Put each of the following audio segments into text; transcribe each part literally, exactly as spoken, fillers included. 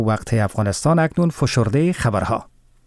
وقت افغانستان اکنون فشرده خبرها.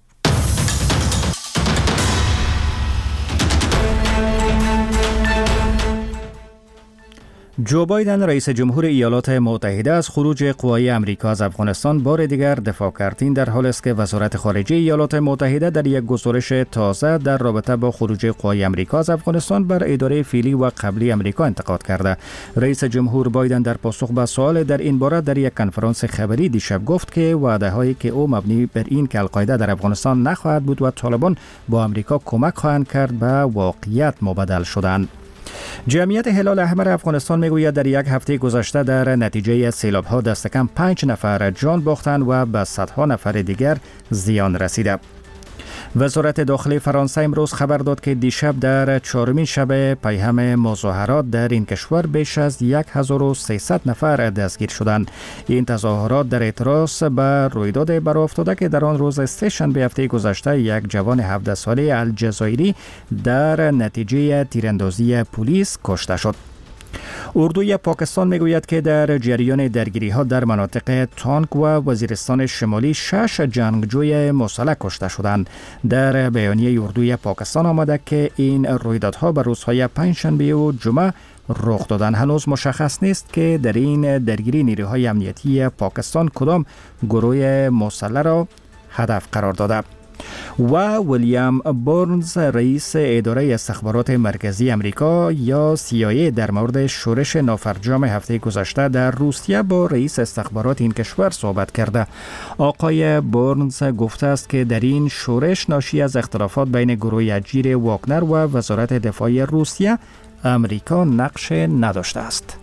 جو بایدن رئیس جمهور ایالات متحده از خروج قوای امریکا از افغانستان بار دیگر دفاع کرد. این در حالی است که وزارت خارجه ایالات متحده در یک گزارش تازه در رابطه با خروج قوای امریکا از افغانستان بر اداره فعلی و قبلی امریکا انتقاد کرده. رئیس جمهور بایدن در پاسخ به سوال در این باره در یک کنفرانس خبری دیشب گفت که وعده هایی که او مبنی بر این که القاعده در افغانستان نخواهد بود و طالبان با امریکا کمک خواهند کرد به واقعیت مبدل شدند. جمعیت هلال احمر افغانستان میگوید در یک هفته گذشته در نتیجه سیلاب‌ها دست کم پنج نفر جان باختند و به صدها نفر دیگر زیان رسیده. وزارت داخلی فرانسه امروز خبر داد که دیشب در چهارمین شب پیهم مظاهرات در این کشور بیش از هزار و سیصد نفر دستگیر شدند. این تظاهرات در اعتراض به رویداد برافتاده که در آن روز سه‌شنبه هفته گذشته یک جوان هفده ساله الجزایری در نتیجه تیراندازی پلیس کشته شد. اردوی پاکستان میگوید که در جریان درگیری ها در مناطق تانک و وزیرستان شمالی شش جنگجوی مسلح کشته شدند. در بیانیه اردوی پاکستان آمده که این رویدادها به روزهای پنجشنبه و جمعه رخ دادن. هنوز مشخص نیست که در این درگیری نیروهای امنیتی پاکستان کدام گروه مسلح را هدف قرار داده. و ویلیام بورنز رئیس اداره استخبارات مرکزی امریکا یا سی آی ای در مورد شورش نافرجام هفته گذشته در روسیه با رئیس استخبارات این کشور صحبت کرده. آقای بورنز گفته است که در این شورش ناشی از اختلافات بین گروه اجیر واگنر و وزارت دفاع روسیه امریکا نقش نداشته است.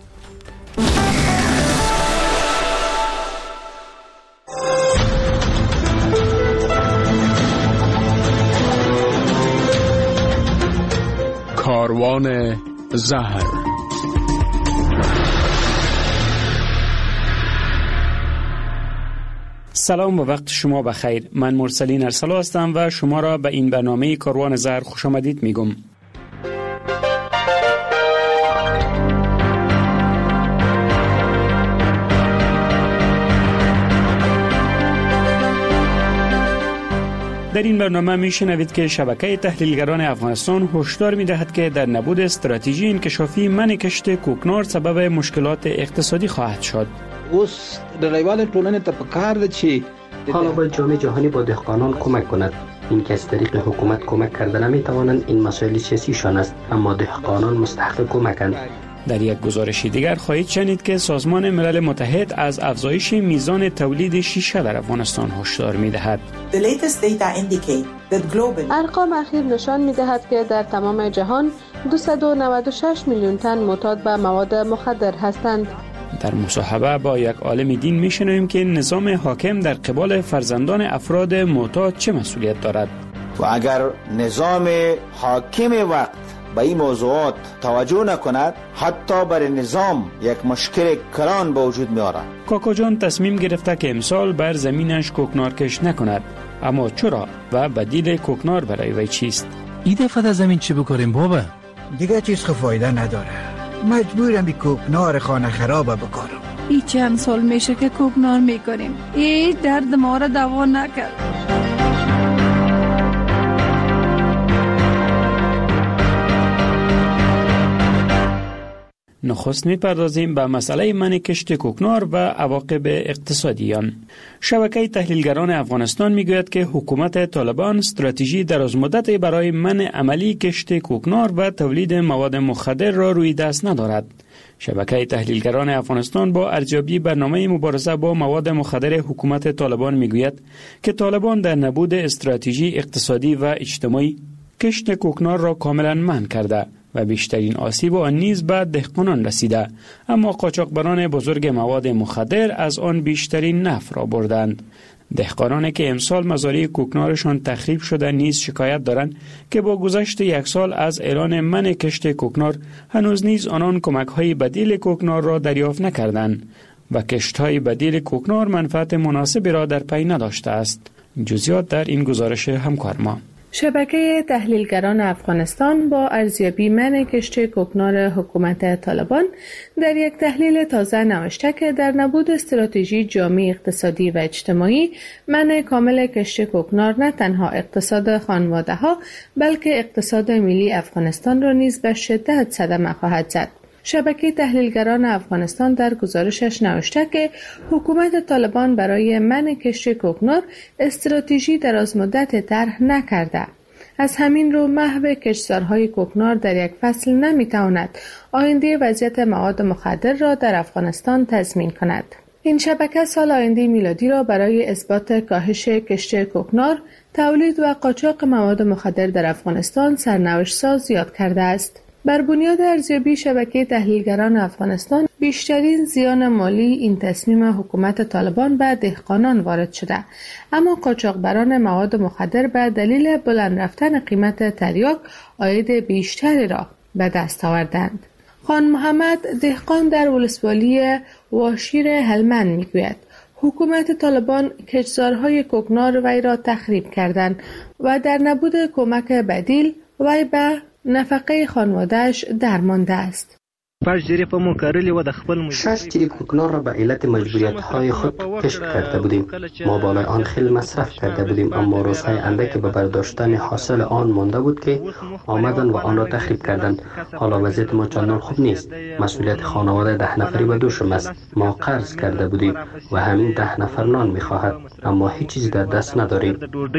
کاروان زهر. سلام و وقت شما بخیر. من مرسلین ارسلا هستم و شما را به این برنامه کاروان زهر خوش آمدید میگم. در این برنامه میشنوید که شبکه تحلیلگران افغانستان هشدار میدهد که در نبود استراتژی انکشافی منع کشت کوکنار سبب مشکلات اقتصادی خواهد شد. اوس ډله‌وال ټولنې ته پکار ده چې حالا باید جامعه جهانی با دهقانان کمک کند. این که از طریق حکومت کمک کرده نمیتوانند، این مسائل سیاسیشان است، اما دهقانان مستحق کمکند. در یک گزارش دیگر خواهید شنید که سازمان ملل متحد از افزایش میزان تولید شیشه در افغانستان هشدار می‌دهد. ارقام اخیر نشان می‌دهد که در تمام جهان دویست و نود و شش میلیون تن معتاد به مواد مخدر هستند. در مصاحبه با یک عالم دین می‌شنویم که نظام حاکم در قبال فرزندان افراد معتاد چه مسئولیت دارد. و اگر نظام حاکم وقت به این موضوعات توجه نکند، حتی بر نظام یک مشکل کلان به وجود می آورد. کاکا جان تصمیم گرفته که امسال بر زمینش کوکنار کش نکند. اما چرا و بدیل کوکنار برای وی چیست؟ این دفعه در زمین چی بکاریم بابا؟ دیگه چیز فایده نداره. مجبورم بی کوکنار خانه خراب بکارم. این چند سال میشه که کوکنار میکنیم. این درد ما را دوا نکرد. نخست می‌پردازیم به مسئله منع کشت کوکنار و عواقب اقتصادی آن. شبکه تحلیلگران افغانستان میگوید که حکومت طالبان استراتژی درازمدتی برای منع عملی کشت کوکنار و تولید مواد مخدر را روی دست ندارد. شبکه تحلیلگران افغانستان با ارزیابی برنامه مبارزه با مواد مخدر حکومت طالبان میگوید که طالبان در نبود استراتژی اقتصادی و اجتماعی کشت کوکنار را کاملا منع کرده و بیشترین آسیب آن نیز به دهقانان رسیده، اما قاچاقبران بزرگ مواد مخدر از آن بیشترین نفع را بردند. دهقانانی که امسال مزارع کوکنارشان تخریب شده نیز شکایت دارند که با گذشت یک سال از اعلان منع کشت کوکنار هنوز نیز آنان کمک‌های بدیل کوکنار را دریافت نکردند و کشت‌های بدیل کوکنار منفعت مناسبی را در پی نداشته است. جزئیات در این گزارش همکار ما. شبکه تحلیلگران افغانستان با ارزیابی منع کشت کوکنار حکومت طالبان در یک تحلیل تازه نوشته که در نبود استراتژی جامع اقتصادی و اجتماعی، منع کامل کشت کوکنار نه تنها اقتصاد خانواده‌ها بلکه اقتصاد ملی افغانستان را نیز به شدت صدمه خواهد زد. شبکه تحلیلگران افغانستان در گزارشش نوشته که حکومت طالبان برای منع کشت کوکنار استراتژی درازمدت طرح نکرده. از همین رو محو کشتزارهای کوکنار در یک فصل نمیتواند آینده وضعیت مواد مخدر را در افغانستان تضمین کند. این شبکه سال آینده میلادی را برای اثبات کاهش کشت کوکنار، تولید و قاچاق مواد مخدر در افغانستان سرنوشت ساز یاد کرده است. بر بنیاد ارزیابی شبکه تحلیلگران افغانستان، بیشترین زیان مالی این تصمیم حکومت طالبان به دهقانان وارد شده، اما قاچاقبران مواد مخدر به دلیل بلند رفتن قیمت تریاک عاید بیشتری را به دست آوردند. خان محمد دهقان در ولسوالی واشیر هلمند میگوید حکومت طالبان کشتزارهای کوکنار وی را تخریب کردند و در نبود کمک بدیل وی به نفقه خانواده‌اش درمانده است. شش جری کوکنار را به علت مجبوریت‌های خود کشت کرده بودیم. ما بالای آن خیلی مصرف کرده بودیم، اما روزهای اندکی به برداشتن حاصل آن مانده بود که آمدن و آن را تخریب کردند. حالا وضعیت ما چندان خوب نیست. مسئولیت خانواده ده نفری به دوشم است. ما قرض کرده بودیم و همین ده نفر نان می‌خواهد، اما هیچ چیزی در دست نداریم.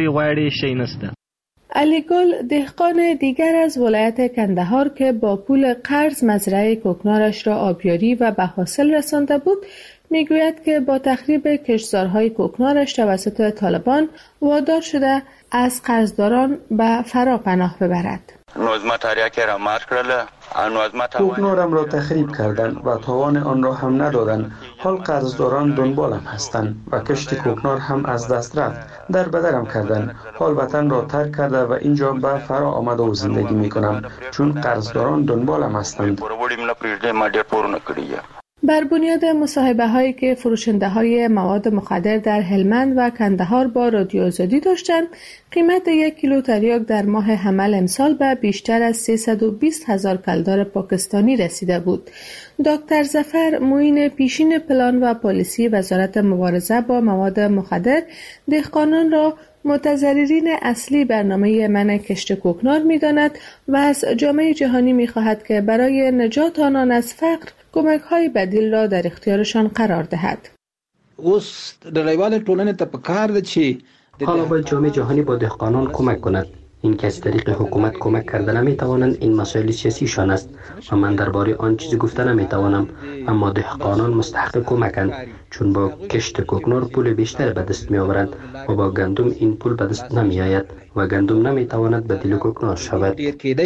علی گل دهقان دیگر از ولایت کندهار که با پول قرض مزرعه کوکنارش را آبیاری و به حاصل رسانده بود، میگوید که با تخریب کشتزارهای کوکنارش توسط طالبان وادار شده از قرضداران به فرا پناه ببرد. کوکنارم را تخریب کردند و تاوان آن را هم ندادند. حال قرضداران دنبالم هستند و کشت کوکنار هم از دست رفت. در بدرم کردند. حال وطن را ترک کرده و اینجا به فرا آمده و زندگی می کنم، چون قرضداران دنبالم هستند. بر بنیاد مصاحبه هایی که فروشنده های مواد مخدر در هلمند و کندهار با رادیو آزادی داشتند، قیمت یک کیلو تریاک در ماه حمل امسال به بیشتر از سیصد و بیست هزار کلدار پاکستانی رسیده بود. دکتر ظفر معین پیشین پلان و پالیسی وزارت مبارزه با مواد مخدر دهقانان را متضررین اصلی برنامه منع کشت کوکنار می‌داند و از جامعه جهانی می‌خواهد که برای نجات آنان از فقر کمک‌های بدیل را در اختیارشان قرار دهد. اوس ډله‌یوالې ټولنې ته پکار ده چې حالا باید جامعه جهانی با دهقانان کمک کند. این که از طریق حکومت کمک کرده نمیتوانند، این مسائل سیاسیشان است و من درباره آن چیزی گفته نمیتوانم، اما دهقانان مستحق کمکند، چون با کشت کوکنار پول بیشتر به دست می آورند و با گندم این پول به دست نمی آید و گندم نمیتواند بدیل کوکنار شود.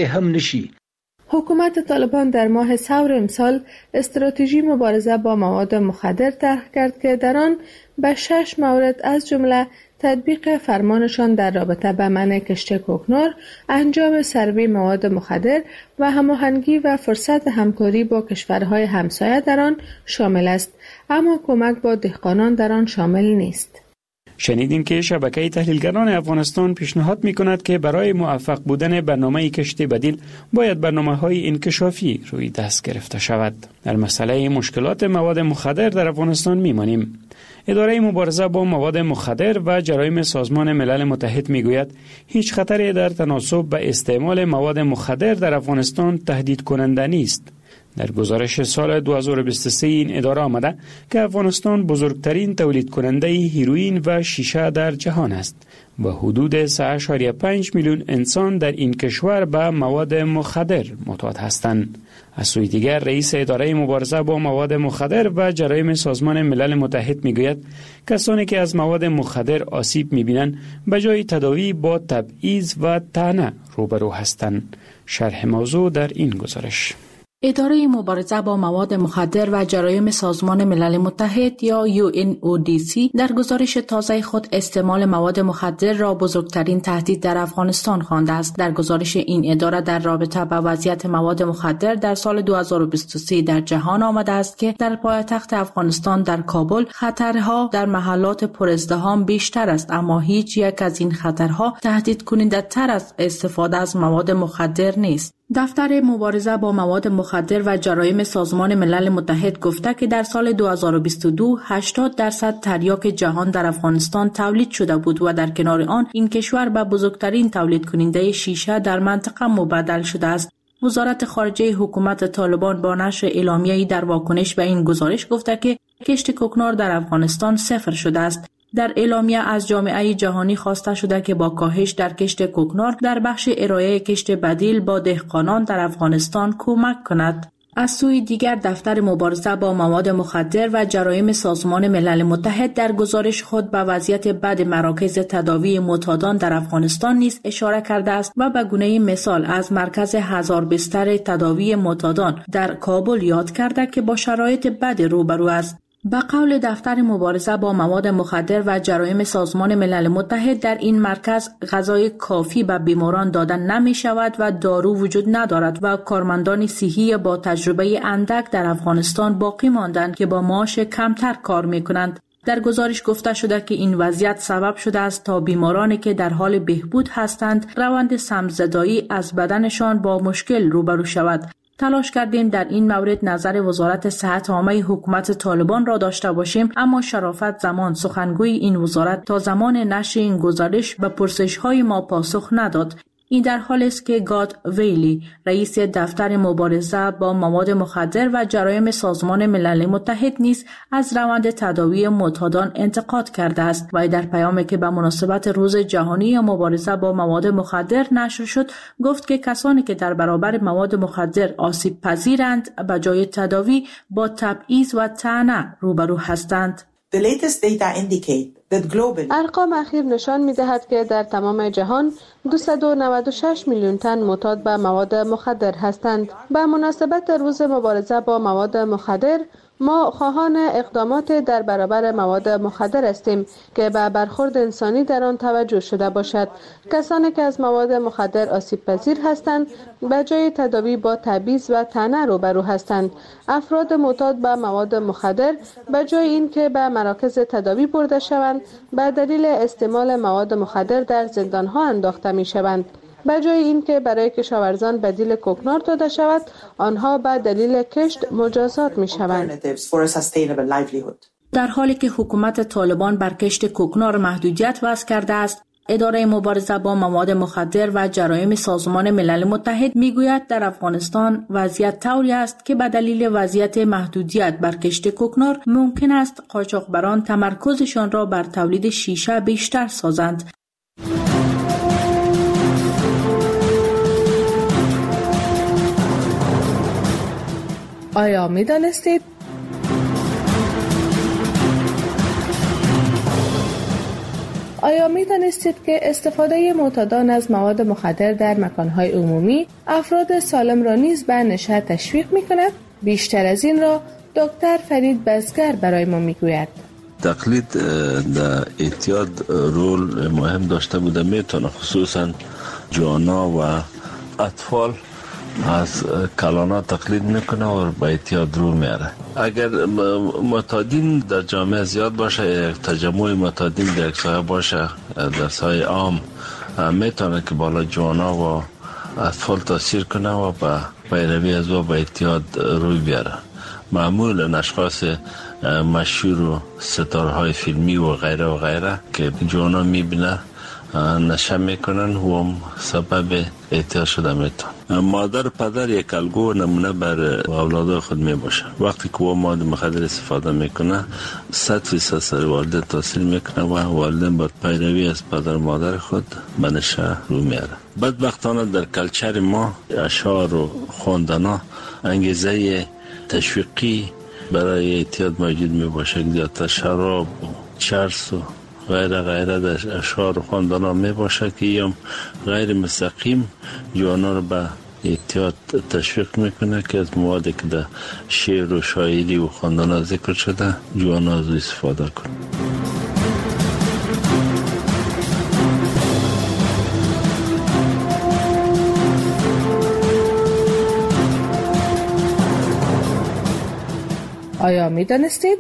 حکومت طالبان در ماه ثور امسال استراتژی مبارزه با مواد مخدر طرح کرد که در آن به شش مورد از جمله تطبیق فرمانشان در رابطه با منع کشت کوکنار، انجام سروی مواد مخدر و هماهنگی و فرصت همکاری با کشورهای همسایه در آن شامل است، اما کمک با دهقانان در آن شامل نیست. شنیدین که شبکه تحلیلگران افغانستان پیشنهاد می‌کند که برای موفق بودن برنامه کشت بدیل باید برنامه‌های انکشافی روی دست گرفته شود. در مسئله مشکلات مواد مخدر در افغانستان می‌مانیم. اداره مبارزه با مواد مخدر و جرایم سازمان ملل متحد میگوید هیچ خطری در تناسب به استعمال مواد مخدر در افغانستان تهدید کننده نیست. در گزارش سال دو هزار و بیست و سه این اداره آمده که افغانستان بزرگترین تولید کننده هیروئین و شیشه در جهان است و حدود سه ممیز پنج میلیون انسان در این کشور به مواد مخدر معتاد هستند. از سوی دیگر رئیس اداره مبارزه با مواد مخدر و جرایم سازمان ملل متحد میگوید کسانی که از مواد مخدر آسیب میبینند به جای تداوی با تبعیض و طعنه روبرو هستند. شرح موضوع در این گزارش. اداره مبارزه با مواد مخدر و جرایم سازمان ملل متحد یا یو ان او دی سی در گزارش تازه خود استعمال مواد مخدر را بزرگترین تهدید در افغانستان خوانده است. در گزارش این اداره در رابطه با وضعیت مواد مخدر در سال دو هزار و بیست و سه در جهان آمده است که در پایتخت افغانستان در کابل خطرها در محلات پرازدحام بیشتر است، اما هیچ یک از این خطرها تهدید کننده تر از استفاده از مواد مخدر نیست. دفتر مبارزه با مواد مخدر و جرایم سازمان ملل متحد گفته که در سال دو هزار و بیست و دو هشتاد درصد تریاک جهان در افغانستان تولید شده بود و در کنار آن این کشور به بزرگترین تولید کننده شیشه در منطقه مبدل شده است. وزارت خارجه حکومت طالبان با نشر اعلامیه‌ای در واکنش به این گزارش گفته که کشت کوکنار در افغانستان صفر شده است. در اعلامیه از جامعه جهانی خواسته شده که با کاهش در کشت کوکنار در بخش ارائه کشت بدیل با دهقانان در افغانستان کمک کند. از سوی دیگر دفتر مبارزه با مواد مخدر و جرایم سازمان ملل متحد در گزارش خود به وضعیت بد مراکز تداوی معتادان در افغانستان نیز اشاره کرده است و به گونه مثال از مرکز هزار بستر تداوی معتادان در کابل یاد کرده که با شرایط بد روبرو است. به قول دفتر مبارزه با مواد مخدر و جرایم سازمان ملل متحد در این مرکز غذای کافی به بیماران دادن نمی شود و دارو وجود ندارد و کارمندان صحی با تجربه اندک در افغانستان باقی ماندند که با معاش کمتر کار می کنند. در گزارش گفته شده که این وضعیت سبب شده است تا بیمارانی که در حال بهبود هستند روند سمزدایی از بدنشان با مشکل روبرو شود. تلاش کردیم در این مورد نظر وزارت صحت عامه حکومت طالبان را داشته باشیم، اما شرافت زمان سخنگوی این وزارت تا زمان نشر این گزارش به پرسش‌های ما پاسخ نداد. این در حالی است که گاد ویلی رئیس دفتر مبارزه با مواد مخدر و جرایم سازمان ملل متحد نیز از روند تداوی معتادان انتقاد کرده است و در پیامی که به مناسبت روز جهانی مبارزه با مواد مخدر نشر شد گفت که کسانی که در برابر مواد مخدر آسیب پذیرند به جای تداوی با تبعیض و طعنه روبرو هستند. The latest data indicate that global ارقام اخیر نشان می‌دهد که در تمام جهان دویست و نود و شش میلیون تن معتاد به مواد مخدر هستند. به مناسبت روز مبارزه با مواد مخدر ما خواهان اقدامات در برابر مواد مخدر هستیم که به برخورد انسانی در آن توجه شده باشد. کسانی که از مواد مخدر آسیب پذیر هستند به جای تداوی با تبعیض و طعنه روبرو هستند. افراد معتاد به مواد مخدر به جای اینکه به مراکز تداوی برده شوند به دلیل استعمال مواد مخدر در زندانها انداخته می شوند. به جای اینکه برای کشاورزان بدیل کوکنار داده شود، آنها به دلیل کشت مجازات می شوند. در حالی که حکومت طالبان بر کشت کوکنار محدودیت وضع کرده است، اداره مبارزه با مواد مخدر و جرایم سازمان ملل متحد میگوید در افغانستان وضعیت طوری است که به دلیل وضعیت محدودیت بر کشت کوکنار ممکن است قاچاقبران تمرکزشان را بر تولید شیشه بیشتر سازند. آیا می دانستید؟ آیا می دانستید که استفاده معتادان از مواد مخدر در مکانهای عمومی افراد سالم را نیز به نشه تشویق می کند؟ بیشتر از این را دکتر فرید بزگر برای ما می گوید. تقلید در اعتیاد رول مهم داشته بوده، میتونه خصوصا جوانا و اطفال از کلانا تقلید میکنه و به اعتیاد رو میاره. اگر معتادین در جامعه زیاد باشه، یک تجمع معتادین در یک سایه باشه در سایه عام، میتونه که بالا جوانا و اطفال تاثیر کنه و به پیروی از او به اعتیاد روی بیاره. معمولا اشخاص مشهور و ستارهای فیلمی و غیره و غیره که جوانا میبینه نشه میکنن و هم سبب اعتیاد شده میتون. مادر و پدر یک الگو نمونه بر اولاد خود میباشه. وقتی که او مواد مخدر استفاده میکنه صد فیصد سر والدین تاثیر میکنه و والدین باید پیروی از پدر و مادر خود به نشه رو میاره. بدبختانه در کلچر ما اشعار و خواندنا انگیزه تشویقی برای اعتیاد موجود میباشه. زیادتر شراب و چرس و غیره غیره در اشعار و خواندنا می باشه که یم غیر مستقیم جوانا رو به احتیاط تشویق میکنه که از موادی که در شعر و شاعری و خواندن ذکر شده جوانا از استفاده کنه. آیا می دانستید؟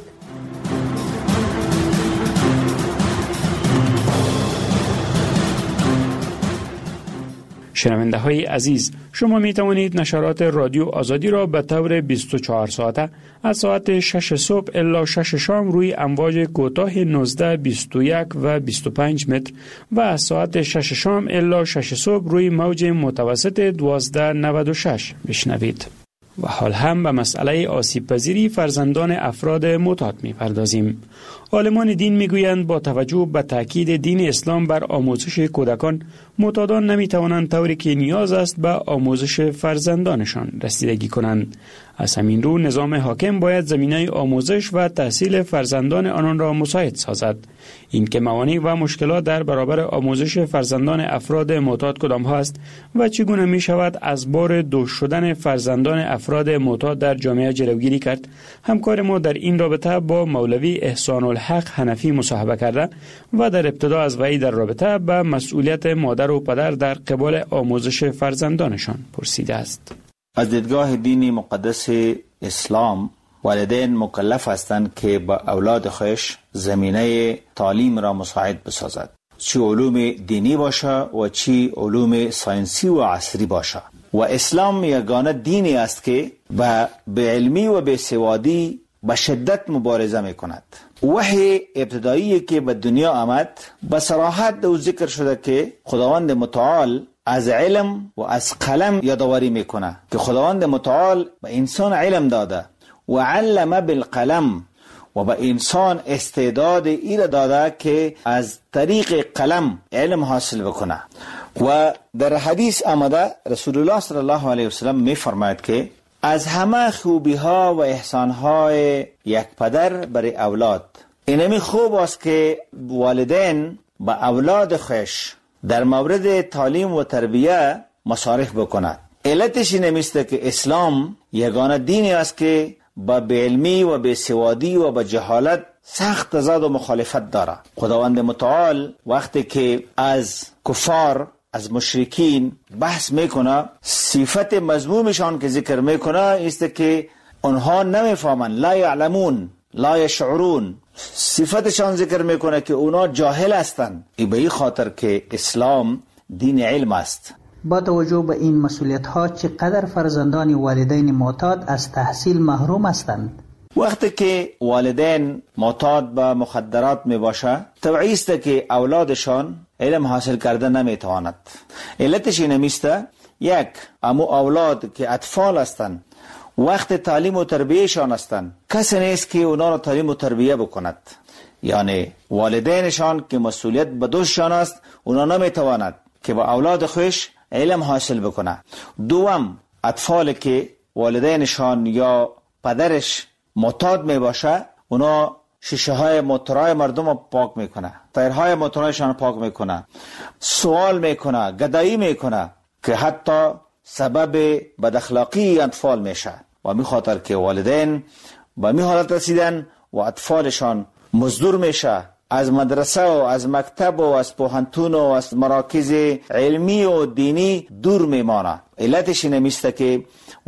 شنونده های عزیز، شما می توانید نشرات رادیو آزادی را به طور بیست و چهار ساعته از ساعت شش صبح الی شش شام روی امواج کوتاه نوزده، بیست و یک و بیست و پنج متر و از ساعت شش شام الی شش صبح روی موج متوسط دوازده نود و شش بشنوید. و حال هم به مسئله آسیب پذیری فرزندان افراد معتاد می پردازیم. عالمان دین می گویند با توجه به تاکید دین اسلام بر آموزش کودکان، معتادان نمی توانند طوری که نیاز است به آموزش فرزندانشان رسیدگی کنند. از همین رو نظام حاکم باید زمینه آموزش و تحصیل فرزندان آنان را مساعد سازد. این که موانع و مشکلات در برابر آموزش فرزندان افراد معتاد کدام هست و چگونه می شود از بار دوش شدن فرزندان افراد معتاد در جامعه جلوگیری کرد، همکار ما در این رابطه با مولوی احسان الحق حنفی مصاحبه کرده و در ابتدا از وی در رابطه به مسئولیت مادر و پدر در قبال آموزش فرزندانشان پرسیده است. از دیدگاه دین مقدس اسلام، والدین مکلف هستند که با اولاد خودش زمینه تعلیم را مساعد بسازد، چی علوم دینی باشه و چی علوم ساینسی و عصری باشه. و اسلام یگانه دینی است که با به علمی و به سوادی به شدت مبارزه می کند. وحی ابتدایی که به دنیا آمد به صراحت دو ذکر شده که خداوند متعال از علم و از قلم یادآوری میکنه که خداوند متعال به انسان علم داده و علم بالقلم و به انسان استعداد ایره داده که از طریق قلم علم حاصل بکنه. و در حدیث آمده رسول الله صلی الله علیه وسلم میفرماید که از همه خوبی ها و احسان های یک پدر برای اولاد اینمی خوب است که والدین با اولاد خوش در مورد تعلیم و تربیه مصارف بکند. علتش نمیسته که اسلام یگانه دینی است که با علمی و به سوادی و با جهالت سخت تضاد و مخالفت داره. خداوند متعال وقتی که از کفار، از مشرکین بحث میکنه، صفت مذمومشان که ذکر میکنه است که آنها نمیفهمن، لا یعلمون لا یشعرون، صفتشان ذکر میکنه که اونا جاهل هستند. ای به این خاطر که اسلام دین علم است. با توجه به این مسئولیت ها چقدر فرزندان والدین معتاد از تحصیل محروم هستند؟ وقتی که والدین معتاد به مخدرات می باشه، طبیعی است که اولادشان علم حاصل کرده نمیتواند. علتش اینمیسته، یک، امو اولاد که اطفال هستند وقت تعلیم و تربیهشان هستند، کسی نیست که اونا را تعلیم و تربیه بکند. یعنی والدینشان که مسئولیت به دوششان است، اونا نمیتواند که با اولاد خوش علم حاصل بکنه. دوم، اطفال که والدینشان یا پدرش معتاد می باشه، اونا شیشه های موتورهای مردم رو پاک میکنه، تایرهای موتورهایشان پاک میکنه، سوال میکنه، گدایی میکنه که حتی سبب بد اخلاقی اطفال میشه. و می خاطر که والدین با می حالت رسیدن و اطفالشان مزدور میشه، از مدرسه و از مکتب و از پوهنتون و از مراکز علمی و دینی دور میمانه. علتش نمیسته که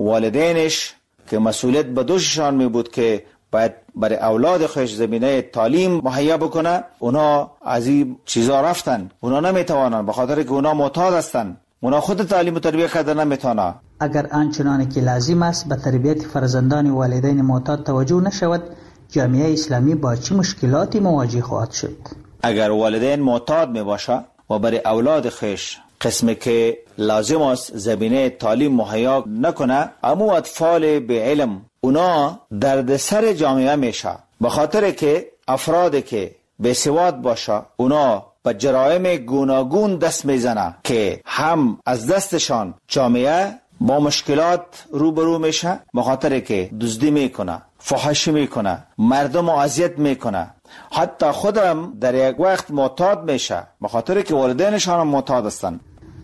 والدینش که مسئولیت به دوششان می بود که باید برای اولاد خوش زمینه تعلیم مهیا بکنه، اونا از این چیزا رفتن، اونا نمیتوانن به خاطر که اونا معتاد هستن، اونا خود تعلیم و تربیه کردن نمیتونه. اگر آنچنانی که لازم است به تربیت فرزندان والدین معتاد توجه نشود، جامعه اسلامی با چه مشکلاتی مواجه خواهد شد؟ اگر والدین معتاد می باشه و برای اولاد خوش قسمی که لازم است زمینه تعلیم مهیا نکنه، امو اطفال به علم اونا درد سر جامعه میشه، به خاطر که افرادی که به سواد باشه اونا به جرایم گوناگون دست میزنه که هم از دستشان جامعه با مشکلات روبرو میشه، به خاطر که دزدی میکنه، فحاشی میکنه، مردم اذیت میکنه، حتی خودم در یک وقت معتاد میشه به خاطر که والدینشان معتاد هستند.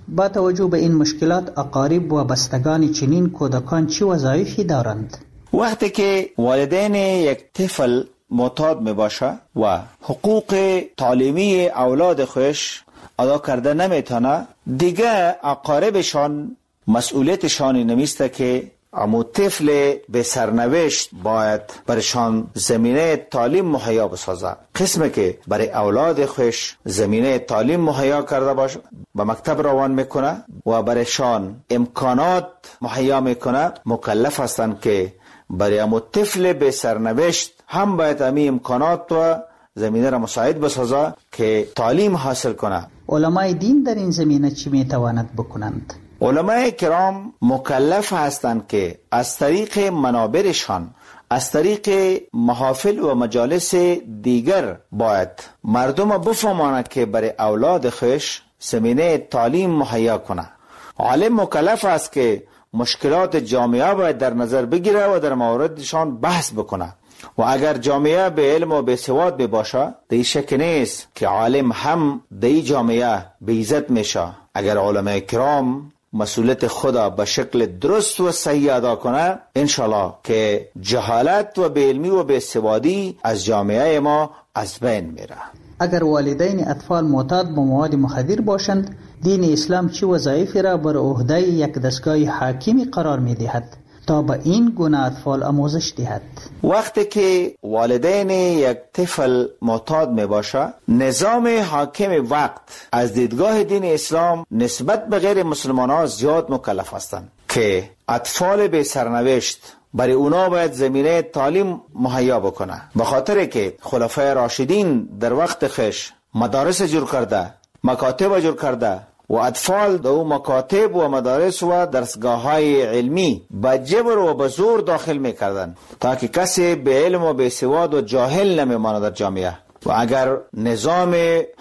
با توجه به این مشکلات اقارب و بستگان چنین کودکان چه وظایفی دارند؟ وقتی که والدین یک طفل معتاد می باشه و حقوق تعلیمی اولاد خودش ادا کرده نمیتونه، دیگه اقاربشان مسئولیتشان نمیسته که امو طفل به سرنوشت باید برشان زمینه تعلیم مهیا بسازه. قسمی که برای اولاد خوش زمینه تعلیم مهیا کرده باشه به مکتب روان میکنه و برشان امکانات مهیا میکنه، مکلف هستند که برای امو طفل به سرنوشت هم باید امی امکانات و زمینه را مساعد بسازه که تعلیم حاصل کنه. علمای دین در این زمینه چی میتواند بکنند؟ علماء کرام مکلف هستند که از طریق منابرشان، از طریق محافل و مجالس دیگر باید مردم بفهمانند که برای اولاد خویش زمینه تعلیم مهیا کنه. عالم مکلف است که مشکلات جامعه باید در نظر بگیره و در موردشان بحث بکنه و اگر جامعه به علم و به سواد باشه، دی شک نیست که عالم هم دی جامعه به عزت میشه. اگر علماء کرام مسئولیت خدا به شکل درست و صحیح ادا کنه، انشالله که جهالت و بی‌علمی و بی‌سوادی از جامعه ما از بین میره. اگر والدین اطفال معتاد به مواد مخدر باشند، دین اسلام چه وظایفی را بر عهده یک دستگاه حاکمی قرار میدهد تا به این گونه اطفال آموزش دهد؟ وقتی که والدین یک طفل معتاد می باشه، نظام حاکم وقت از دیدگاه دین اسلام نسبت به غیر مسلمان ها زیاد مکلف هستند که اطفال به سرنوشت برای اونا باید زمینه تعلیم مهیا بکنه، به خاطر که خلفای راشدین در وقت خش مدارس جور کرده، مکاتب جور کرده و اطفال دو مکاتب و مدارس و درسگاه های علمی با جبر و با زور داخل می کردن تا که کسی به علم و به سواد و جاهل نمی ماند در جامعه. و اگر نظام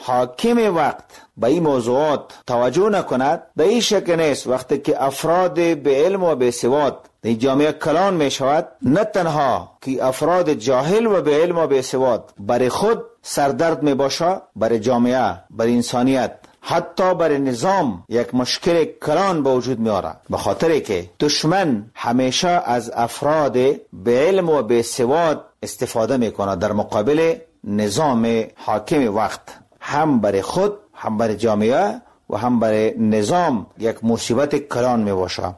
حاکم وقت به این موضوعات توجه نکند، در این شک نیست وقتی که افراد به علم و به سواد در جامعه کلان می شود، نه تنها که افراد جاهل و به علم و به سواد برای خود سردرد می باشه، برای جامعه، برای انسانیت، حتی برای نظام یک مشکل کلان به وجود می آورد، به خاطر که دشمن همیشه از افراد به علم و به سواد استفاده می کند در مقابل نظام حاکم وقت، هم برای خود، هم برای جامعه و هم برای نظام یک مصیبت کلان می باشه.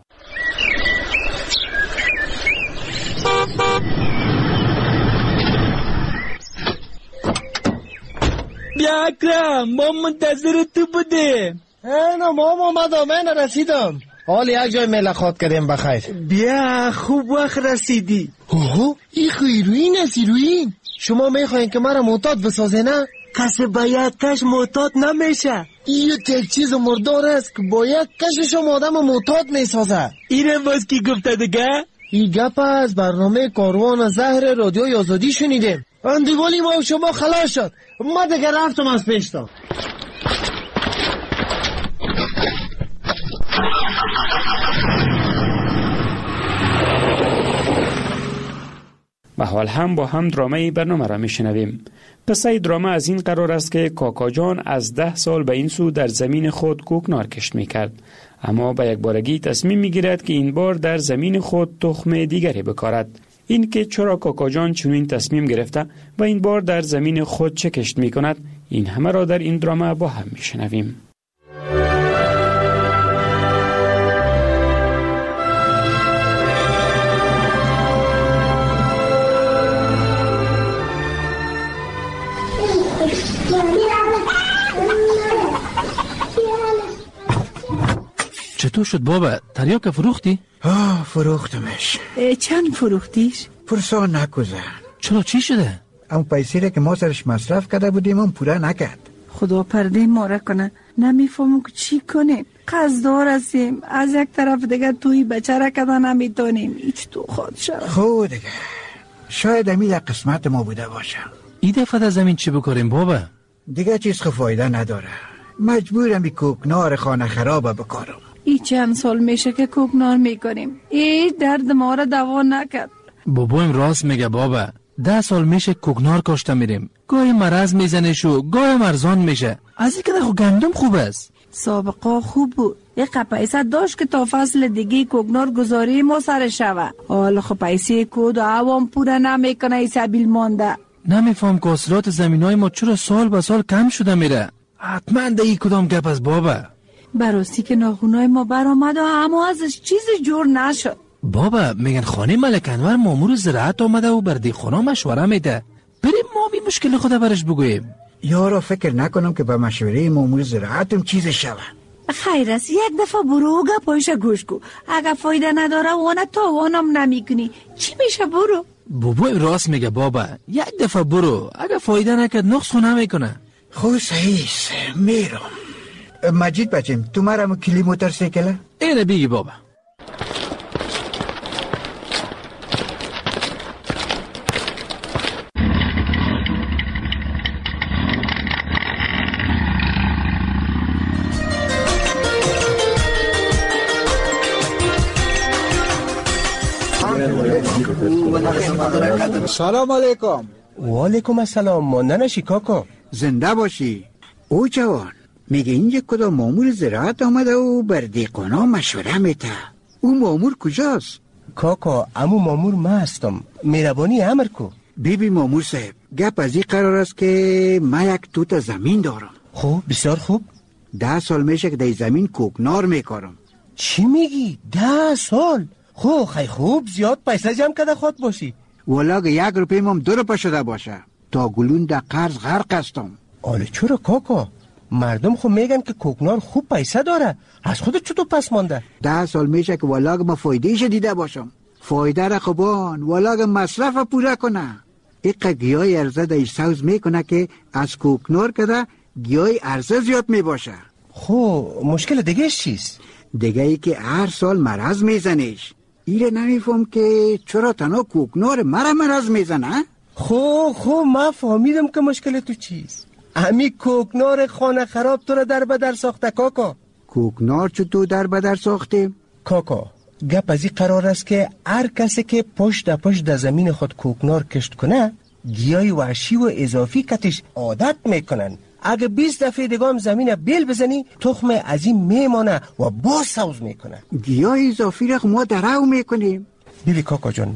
بیا اکرم، ما منتظر تو بودیم. اینا ما اومدم، من رسیدم. حالا یک جای ملاقات کردیم بخیر. بیا خوب وقت رسیدی. اوه این خیروین است. ایروین شما میخواین که مرا معتاد بسازه نه؟ کسی باید کش معتاد نمیشه. این یک چیز مردار است که باید کششم آدم معتاد میسازه. اینم باز کی گفته دیگه؟ این گپ از برنامه کاروان زهر رادیوی آزادی شنیدیم. اندیوالی ما و شما خلاص شد، ما دیگه رفتم از پیشتا. و حال هم با هم درامه برنامه را میشنویم. قصه درامه از این قرار است که کاکا جان از ده سال به این سو در زمین خود کوکنار کشت میکرد، اما به یک بارگی تصمیم میگیرد که این بار در زمین خود تخم دیگری بکارد. این که چرا کاکا جان چنین تصمیم گرفته و این بار در زمین خود چه کشت می کند، این همه را در این درامه با هم می شنویم. چطور شد بابا؟ تریاک فروختی؟ آه فروختمش. چند فروختیش؟ پرسان نکوزه. چرا چی شده؟ اون پیسی را که ما سرش مصرف کرده بودیم اون پورا نکرد. خدا پرده ما را کنه، نمیفهمم که چی کنیم. قصدار هستیم، از یک طرف دیگه توی بچه را کده نمیتونیم. هیچ تو خود شد. خود دیگه شاید امی یک قسمت ما بوده باشه. این دفعه در زمین چی بکاریم بابا؟ دیگه چیز خو فایده نداره، مجبورم بی کوکنار خانه خرابه بکارم. ای چند سال میشه که کوکنار میکنیم، ای درد ما را دوا نکرد. بابایم راست میگه بابا، ده سال میشه کوکنار کاشته میریم، گاهی مرض میزنه شو گاهی مرزان میشه. از این که خو گندم خوب است. سابقا خوب بود. یک پیسه داشت که تا فصل دیگه کوکنار گذاری ما سر شوه. حالا خب پیسه کود و عوام پوره نمیکنه ای سبیل مانده. نمیفهم که حاصلات زمینای ما چرا سال به سال کم شده میره. حتما ده ای کدام گپ از بابا. براستی که ناخونای ما برآمد و اما ازش چیزی جور نشد. بابا میگن خانه ملک انور مامور زراعت آمده و بر دیخونا مشوره میده. بریم ما بی مشکل خود برش بگوییم. یارا فکر نکنم که به مشوره مامور زراعتم چیز شود. خیر است یک دفعه برو و گپایش گوش کو. اگه فایده نداره وانه تاوانم نمیکنی. چی میشه برو؟ بابا راست میگه بابا. یک دفعه برو. اگه فایده نکرد نقص خو نمیکنه. خب صحیح میرم. مجید بچم تو مرا کلی موتر سیکله؟ اینه بیگی بابا. سلام علیکم. و علیکم السلام. ماندنشی کاکا. زنده باشی. او جوان میگه اینجا کدام مامور زراعت آمده و بر دیقانا مشوره میته. او مامور کجاست؟ کاکا امو مامور ما هستم. مهربانی امر کو. بی بی مامور صاحب گپ از این قرار است که من یک توت زمین دارم. خوب بسیار خوب. ده سال میشه که در زمین کوکنار میکارم. چی میگی؟ ده سال؟ خو خیلی خوب زیاد پیسه جمع کده خود باشی. والا که یک روپیم هم دو روپه شده باشه تا گلون در قرض غرق هستم. آله چرا کاکا؟ مردم خو میگن که کوکنار خوب پیسه داره. از خودت چطور پس مانده؟ ده سال میشه که والا که ما فایدهش دیده باشم. فایده را خوبان والا که مصرف پوره کنه. ایقا گیاه ارزه در سوز میکنه که از کوکنار کده گیاه ارزه زیاد میباشه. خو مشکل دیگه چیست؟ دیگه ای که هر سال مرض میزنیش. ایره نمیفهم که چرا تنها کوکنار مرا مرض میزنه؟ خو خو ما فهمیدم که مشکل تو چیست. امی کوکنار خانه خراب تو را در بدر ساخته کاکا. کوکنار چطور در بدر ساخته؟ کاکا گپ از این قرار است که هر کسی که پشت پشت در زمین خود کوکنار کشت کنه گیاه وحشی و اضافی کتش عادت میکنن. اگه بیست دفعه دیگه هم زمین بیل بزنی تخم از این میمانه و باز سوز میکنه. گیاه اضافی را ما درو میکنیم. بیبی کاکا جان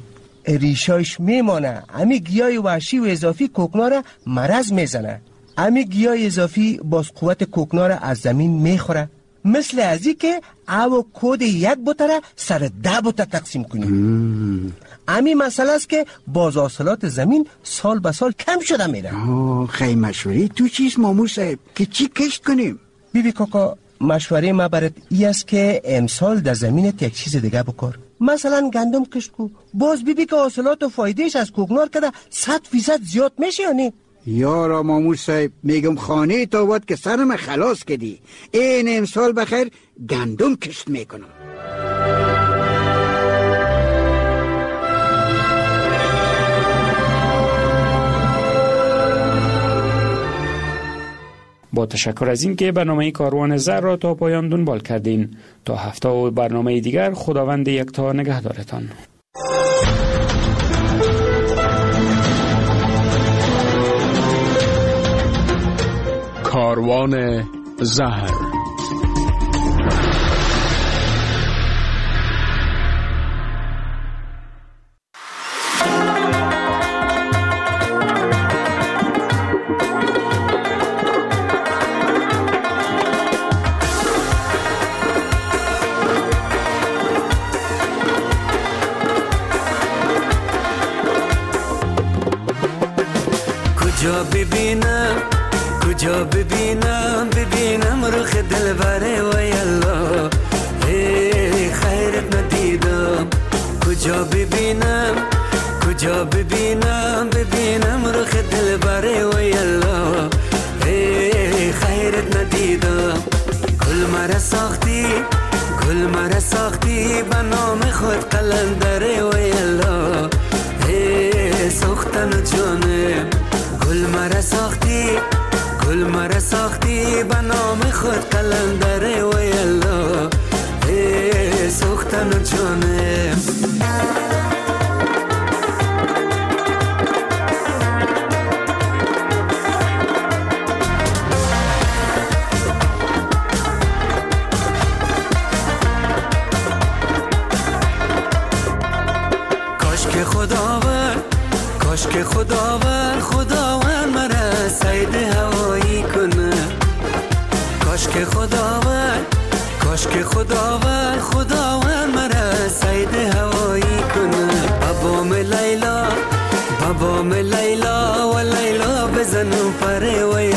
ریشایش میمانه. امی گیاه وحشی و اضافی کوکنار مرض میزنه. امی گیاه اضافی باز قوت کوکنار از زمین میخوره. مثل ازی که او کود یک بوتره سر ده بوتر تقسیم کنیم. امی مسئله است که باز حاصلات زمین سال به سال کم شده میره. خیلی مشوری تو چیست مامور صاحب که چی کشت کنیم؟ بیبی کاکا مشوره ما برات ای است که امسال در زمینت یک چیز دیگه بکار. مثلا گندم کشت کو. باز بیبی که حاصلات و فایدهش از کوکنار کده صد فیصد زیاد میشه یا نه؟ یارا مامور صاحب میگم خانه تاوات که سرم خلاص کدی. این امسال بخیر گندم کشت میکنم. با تشکر از این که برنامه کاروان زر را تا پایان دنبال کردین. تا هفته و برنامه دیگر خداوند یکتا نگهدارتان. کاروان زهر. کجا ببینم کجا ببینم ببینم رخ دلبره و یالله ای خیرت ندیدم. کجا ببینم کجا ببینم ببینم رخ دلبره و یالله ای خیرت ندیدم. گل مرا ساختی گل مرا ساختی به نام خود قلندره و یالله ای ساختن جانم. گل مرا ساختی گل مرا ساختی به نام خود قلندره و یالله ای ساختن جانم. که خداوند خداوند مرا سید هوایی کنه کاش که خداوند کاش که خداوند خداوند مرا سید هوایی کنه بابام لیلا بابام لیلا و لیلا بزن پره و